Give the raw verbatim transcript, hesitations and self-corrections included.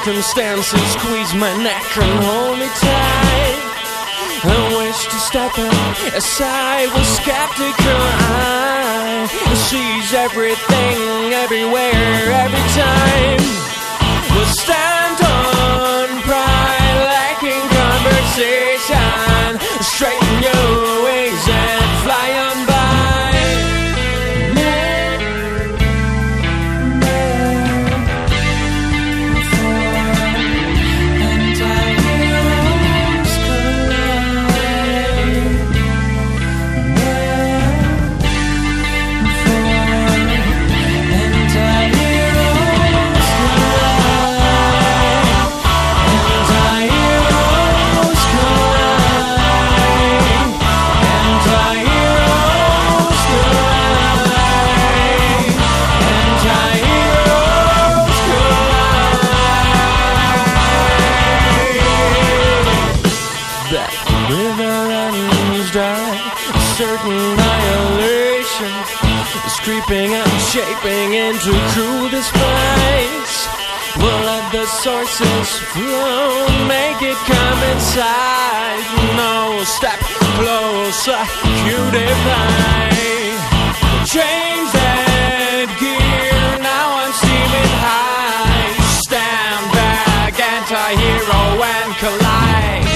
circumstances squeeze my neck and hold me tight. I wish to step in as I was skeptical. I sees everything, everywhere, every time. We'll stand on pride, lacking conversation. Straighten your wings and fly on by. Certain annihilation is creeping and shaping into crude spice. We'll let the sources flow, make it come inside. No, step closer, you divine. Change that gear, now I'm steaming high. Stand back, anti-hero and collide.